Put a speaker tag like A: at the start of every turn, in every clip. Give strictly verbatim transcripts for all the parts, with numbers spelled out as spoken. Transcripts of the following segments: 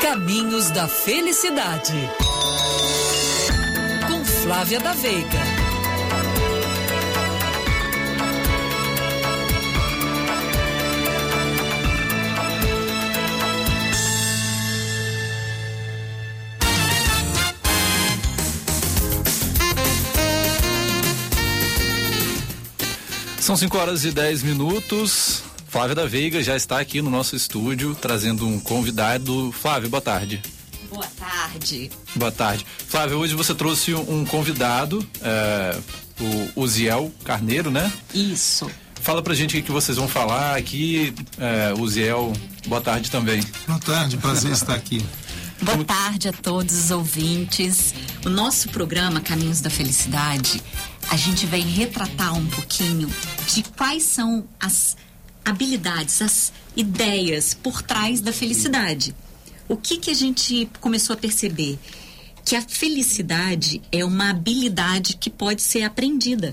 A: Caminhos da Felicidade, com Flávia da Veiga.
B: São cinco horas e dez minutos. Flávia da Veiga já está aqui no nosso estúdio trazendo um convidado. Flávia, boa tarde.
C: Boa tarde.
B: Boa tarde. Flávia, hoje você trouxe um convidado, é, o Uziel Carneiro, né?
C: Isso.
B: Fala pra gente o que vocês vão falar aqui. É, Uziel, boa tarde também.
D: Boa tarde, prazer estar aqui.
C: Boa tarde a todos os ouvintes. O nosso programa Caminhos da Felicidade, a gente vai retratar um pouquinho de quais são as habilidades, as ideias por trás da felicidade. O que que a gente começou a perceber? Que a felicidade é uma habilidade que pode ser aprendida.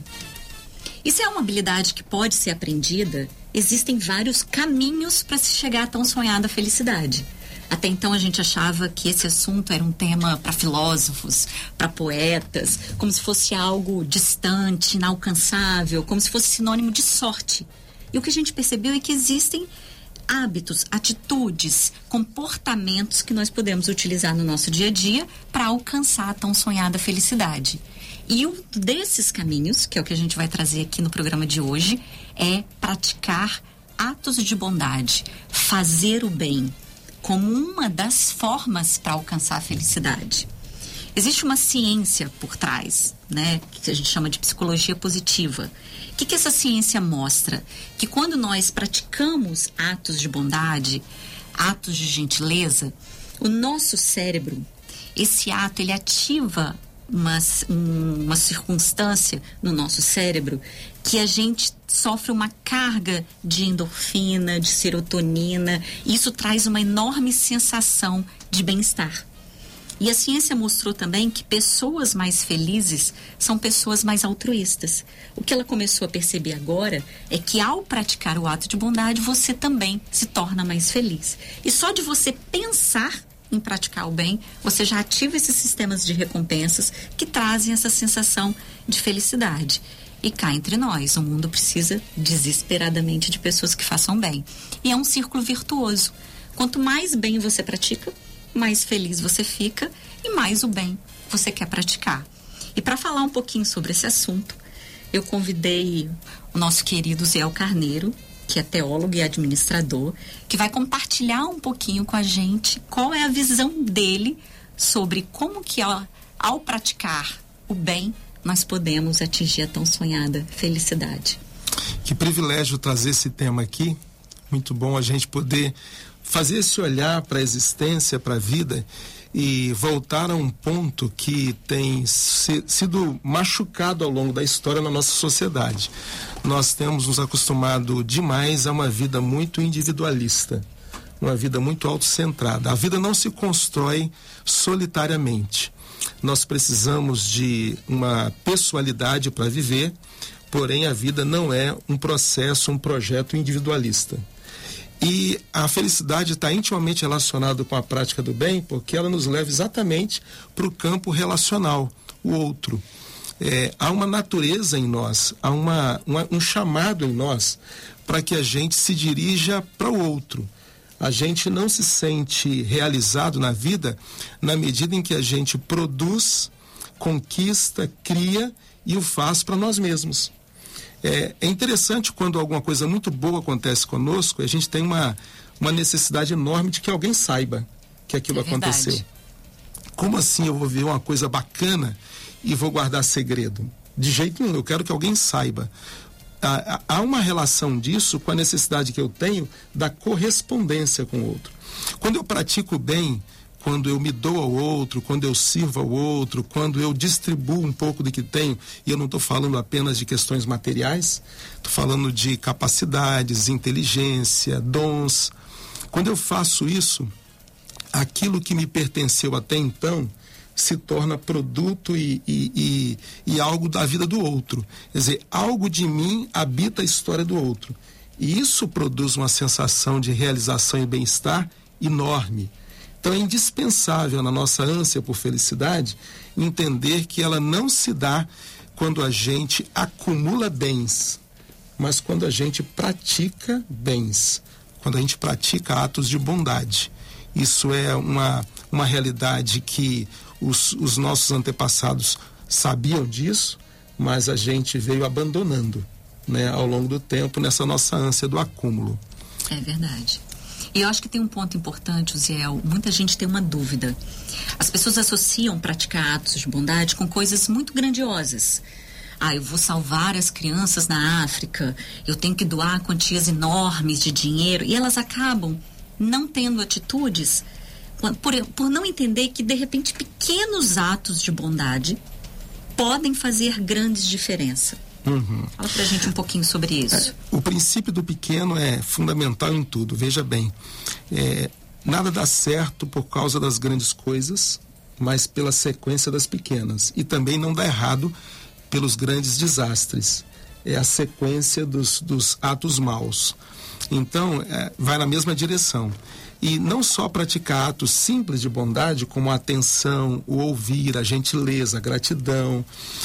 C: E se é uma habilidade que pode ser aprendida, existem vários caminhos para se chegar à tão sonhada felicidade. Até então a gente achava que esse assunto era um tema para filósofos, para poetas, como se fosse algo distante, inalcançável, como se fosse sinônimo de sorte. E o que a gente percebeu é que existem hábitos, atitudes, comportamentos que nós podemos utilizar no nosso dia a dia para alcançar a tão sonhada felicidade. E um desses caminhos, que é o que a gente vai trazer aqui no programa de hoje, é praticar atos de bondade, fazer o bem, como uma das formas para alcançar a felicidade. Existe uma ciência por trás, né, que a gente chama de psicologia positiva. O que que essa ciência mostra? Que quando nós praticamos atos de bondade, atos de gentileza, o nosso cérebro, esse ato, ele ativa uma, uma circunstância no nosso cérebro que a gente sofre uma carga de endorfina, de serotonina, e isso traz uma enorme sensação de bem-estar. E a ciência mostrou também que pessoas mais felizes são pessoas mais altruístas. O que ela começou a perceber agora é que ao praticar o ato de bondade, você também se torna mais feliz. E só de você pensar em praticar o bem, você já ativa esses sistemas de recompensas que trazem essa sensação de felicidade. E cá entre nós, o mundo precisa desesperadamente de pessoas que façam bem. E é um círculo virtuoso. Quanto mais bem você pratica, mais feliz você fica e mais o bem você quer praticar. E para falar um pouquinho sobre esse assunto, eu convidei o nosso querido Uziel Carneiro, que é teólogo e administrador, que vai compartilhar um pouquinho com a gente qual é a visão dele sobre como que ao, ao praticar o bem nós podemos atingir a tão sonhada felicidade.
D: Que privilégio trazer esse tema aqui. Muito bom a gente poder fazer esse olhar para a existência, para a vida e voltar a um ponto que tem se, sido machucado ao longo da história na nossa sociedade. Nós temos nos acostumado demais a uma vida muito individualista, uma vida muito autocentrada. A vida não se constrói solitariamente. Nós precisamos de uma pessoalidade para viver, porém a vida não é um processo, um projeto individualista. E a felicidade está intimamente relacionada com a prática do bem, porque ela nos leva exatamente para o campo relacional, o outro. É, há uma natureza em nós, há uma, uma, um chamado em nós para que a gente se dirija para o outro. A gente não se sente realizado na vida na medida em que a gente produz, conquista, cria e o faz para nós mesmos. É, é interessante quando alguma coisa muito boa acontece conosco, a gente tem uma, uma necessidade enorme de que alguém saiba que aquilo é aconteceu. Como assim eu vou ver uma coisa bacana e vou guardar segredo? De jeito nenhum, eu quero que alguém saiba. Há, há uma relação disso com a necessidade que eu tenho da correspondência com o outro. Quando eu pratico bem, quando eu me dou ao outro, quando eu sirvo ao outro, quando eu distribuo um pouco do que tenho, e eu não estou falando apenas de questões materiais, estou falando de capacidades, inteligência, dons. Quando eu faço isso, aquilo que me pertenceu até então se torna produto e, e, e, e algo da vida do outro. Quer dizer, algo de mim habita a história do outro. E isso produz uma sensação de realização e bem-estar enorme. Então é indispensável na nossa ânsia por felicidade entender que ela não se dá quando a gente acumula bens, mas quando a gente pratica bens, quando a gente pratica atos de bondade. Isso é uma, uma realidade que os, os nossos antepassados sabiam disso, mas a gente veio abandonando, né, ao longo do tempo, nessa nossa ânsia do acúmulo.
C: É verdade. E eu acho que tem um ponto importante, Uziel, muita gente tem uma dúvida. As pessoas associam praticar atos de bondade com coisas muito grandiosas. Ah, eu vou salvar as crianças na África, eu tenho que doar quantias enormes de dinheiro, e elas acabam não tendo atitudes por, por não entender que, de repente, pequenos atos de bondade podem fazer grandes diferenças.
D: Uhum.
C: Fala pra gente um pouquinho sobre isso.
D: É, o princípio do pequeno é fundamental em tudo. Veja bem, é, nada dá certo por causa das grandes coisas, mas pela sequência das pequenas. E também não dá errado pelos grandes desastres. É a sequência dos, dos atos maus. Então, é, vai na mesma direção. E não só praticar atos simples de bondade, como a atenção, o ouvir, a gentileza, a gratidão,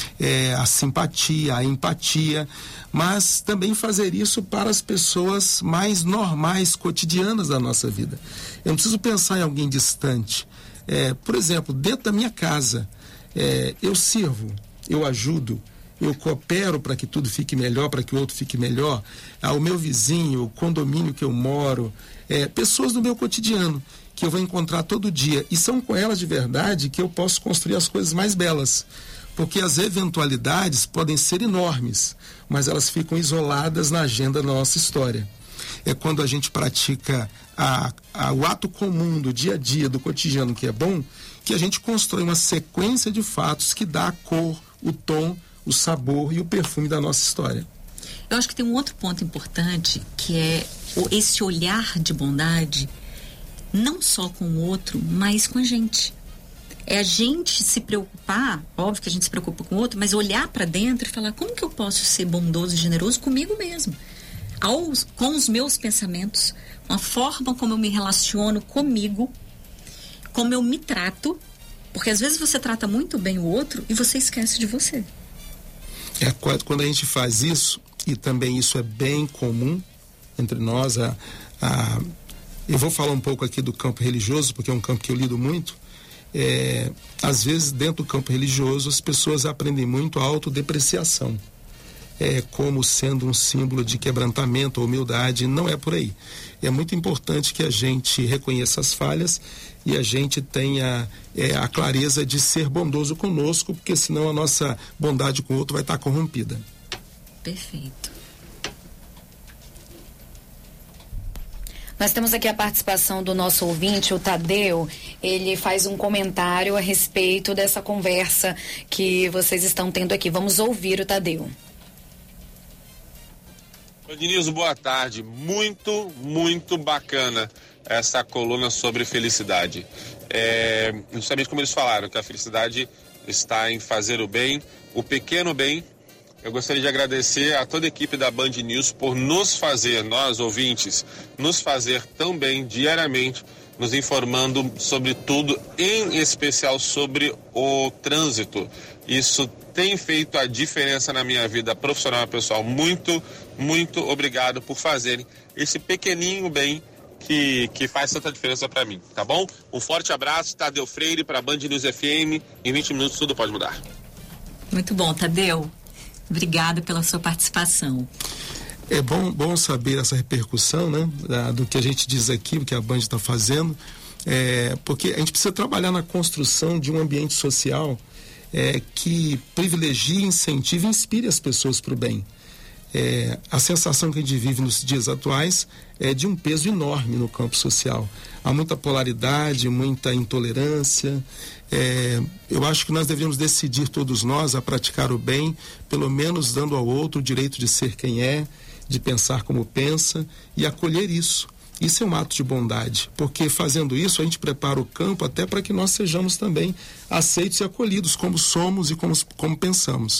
D: é, a simpatia, a empatia, mas também fazer isso para as pessoas mais normais, cotidianas da nossa vida. Eu não preciso pensar em alguém distante. É, por exemplo, dentro da minha casa, é, eu sirvo, eu ajudo, eu coopero para que tudo fique melhor, para que o outro fique melhor, ao meu vizinho, o condomínio que eu moro, é, pessoas do meu cotidiano, que eu vou encontrar todo dia, e são com elas de verdade que eu posso construir as coisas mais belas, porque as eventualidades podem ser enormes, mas elas ficam isoladas na agenda da nossa história. É quando a gente pratica a, a, o ato comum do dia a dia, do cotidiano, que é bom, que a gente constrói uma sequência de fatos que dá a cor, o tom, o sabor e o perfume da nossa história.
C: Eu acho que tem um outro ponto importante, que é esse olhar de bondade, não só com o outro, mas com a gente. É a gente se preocupar, óbvio que a gente se preocupa com o outro, mas olhar para dentro e falar, como que eu posso ser bondoso e generoso comigo mesmo? Aos, com os meus pensamentos, com a forma como eu me relaciono comigo, como eu me trato, porque às vezes você trata muito bem o outro e você esquece de você.
D: É, quando a gente faz isso, e também isso é bem comum entre nós, a, a, eu vou falar um pouco aqui do campo religioso, porque é um campo que eu lido muito. É, às vezes, dentro do campo religioso, as pessoas aprendem muito a autodepreciação, é, como sendo um símbolo de quebrantamento ou humildade. Não é por aí. É muito importante que a gente reconheça as falhas e a gente tenha é, a clareza de ser bondoso conosco, porque senão a nossa bondade com o outro vai estar corrompida.
C: Perfeito.
E: Nós temos aqui a participação do nosso ouvinte, o Tadeu. Ele faz um comentário a respeito dessa conversa que vocês estão tendo aqui. Vamos ouvir o Tadeu.
F: Denilson, boa tarde. Muito, muito bacana essa coluna sobre felicidade. É, justamente como eles falaram, que a felicidade está em fazer o bem, o pequeno bem. Eu gostaria de agradecer a toda a equipe da Band News por nos fazer, nós ouvintes, nos fazer tão bem diariamente, nos informando sobre tudo, em especial sobre o trânsito. Isso tem feito a diferença na minha vida profissional e pessoal. Muito, muito obrigado por fazerem esse pequeninho bem que, que faz tanta diferença para mim, tá bom? Um forte abraço, Tadeu Freire para a Band News F M. Em vinte minutos tudo pode mudar.
C: Muito bom, Tadeu. Obrigada pela sua participação.
D: É bom, bom saber essa repercussão, né, da, do que a gente diz aqui, o que a Band está fazendo, é, porque a gente precisa trabalhar na construção de um ambiente social é, que privilegie, incentive e inspire as pessoas para o bem. É, a sensação que a gente vive nos dias atuais é de um peso enorme no campo social. Há muita polaridade, muita intolerância. É, eu acho que nós devemos decidir, todos nós, a praticar o bem, pelo menos dando ao outro o direito de ser quem é, de pensar como pensa e acolher isso. Isso é um ato de bondade, porque fazendo isso a gente prepara o campo até para que nós sejamos também aceitos e acolhidos como somos e como, como pensamos.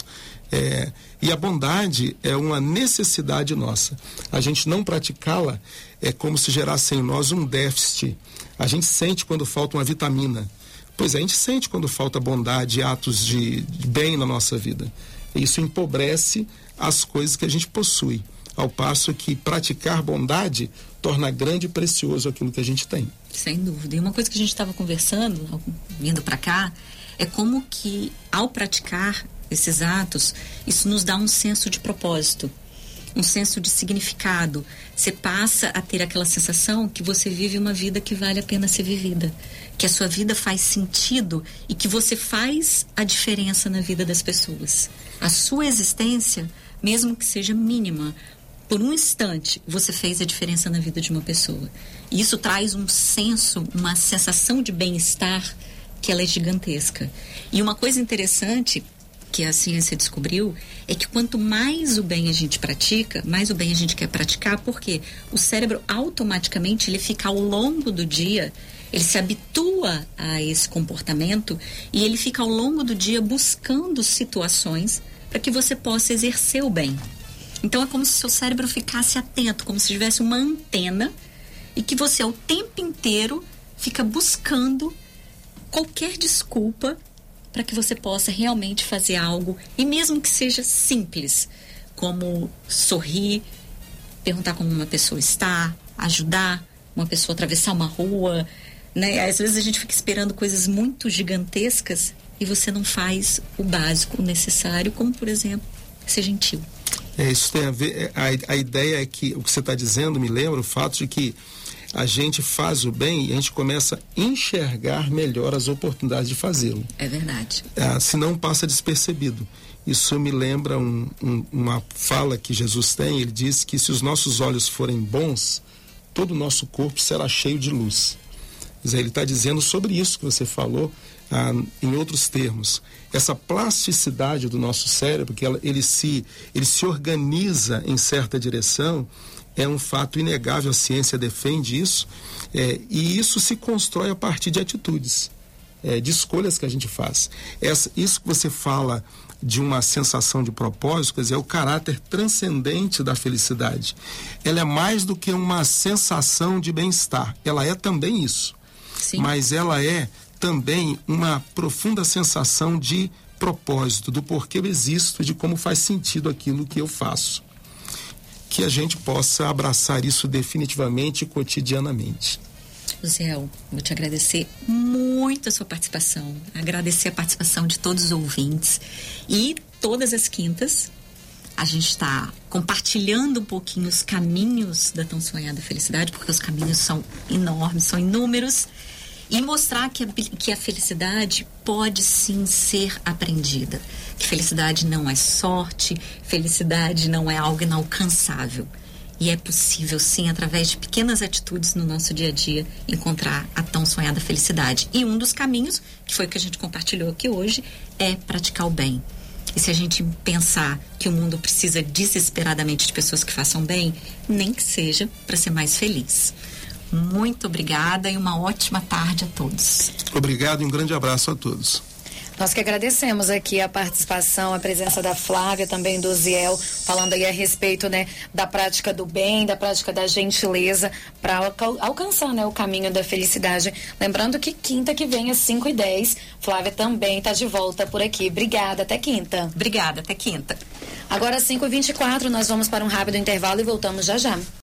D: É, e a bondade é uma necessidade nossa. A gente não praticá-la é como se gerasse em nós um déficit. A gente sente quando falta uma vitamina. Pois é, a gente sente quando falta bondade e atos de, de bem na nossa vida. Isso empobrece as coisas que a gente possui. Ao passo que praticar bondade torna grande e precioso aquilo que a gente tem.
C: Sem dúvida. E uma coisa que a gente estava conversando, vindo para cá, é como que ao praticar esses atos, isso nos dá um senso de propósito, um senso de significado. Você passa a ter aquela sensação que você vive uma vida que vale a pena ser vivida, que a sua vida faz sentido e que você faz a diferença na vida das pessoas. A sua existência, mesmo que seja mínima, por um instante, você fez a diferença na vida de uma pessoa. E isso traz um senso, uma sensação de bem-estar que ela é gigantesca. E uma coisa interessante que a ciência descobriu é que quanto mais o bem a gente pratica, mais o bem a gente quer praticar, porque o cérebro automaticamente ele fica ao longo do dia, ele se habitua a esse comportamento e ele fica ao longo do dia buscando situações para que você possa exercer o bem. Então é como se o seu cérebro ficasse atento, como se tivesse uma antena e que você o tempo inteiro fica buscando qualquer desculpa para que você possa realmente fazer algo, e mesmo que seja simples, como sorrir, perguntar como uma pessoa está, ajudar uma pessoa a atravessar uma rua, né? Às vezes a gente fica esperando coisas muito gigantescas e você não faz o básico, o necessário, como por exemplo, ser gentil.
D: É, isso tem a ver, a, a ideia é que o que você está dizendo me lembra o fato de que a gente faz o bem e a gente começa a enxergar melhor as oportunidades de fazê-lo.
C: É verdade.
D: Ah, senão passa despercebido. Isso me lembra um, um, uma fala que Jesus tem. Ele diz que se os nossos olhos forem bons, todo o nosso corpo será cheio de luz. Ele está dizendo sobre isso que você falou, ah, em outros termos. Essa plasticidade do nosso cérebro, que ela, ele, se, ele se organiza em certa direção, é um fato inegável, a ciência defende isso, é, e isso se constrói a partir de atitudes, é, de escolhas que a gente faz. Essa, isso que você fala de uma sensação de propósito, quer dizer, é o caráter transcendente da felicidade. Ela é mais do que uma sensação de bem-estar, ela é também isso. Sim. Mas ela é também uma profunda sensação de propósito, do porquê eu existo, de como faz sentido aquilo que eu faço. Que a gente possa abraçar isso definitivamente e cotidianamente.
C: Zé, eu vou te agradecer muito a sua participação, agradecer a participação de todos os ouvintes. E todas as quintas a gente está compartilhando um pouquinho os caminhos da tão sonhada felicidade, porque os caminhos são enormes, são inúmeros, e mostrar que a, que a felicidade pode sim ser aprendida. Que felicidade não é sorte, felicidade não é algo inalcançável. E é possível sim, através de pequenas atitudes no nosso dia a dia, encontrar a tão sonhada felicidade. E um dos caminhos, que foi o que a gente compartilhou aqui hoje, é praticar o bem. E se a gente pensar que o mundo precisa desesperadamente de pessoas que façam bem, nem que seja para ser mais feliz. Muito obrigada e uma ótima tarde a todos.
D: Obrigado e um grande abraço a todos.
E: Nós que agradecemos aqui a participação, a presença da Flávia, também do Ziel, falando aí a respeito, né, da prática do bem, da prática da gentileza, para alca- alcançar, né, o caminho da felicidade. Lembrando que quinta que vem, às cinco e dez, Flávia também está de volta por aqui. Obrigada, até quinta.
C: Obrigada, até quinta.
E: Agora, às cinco e vinte e quatro, nós vamos para um rápido intervalo e voltamos já já.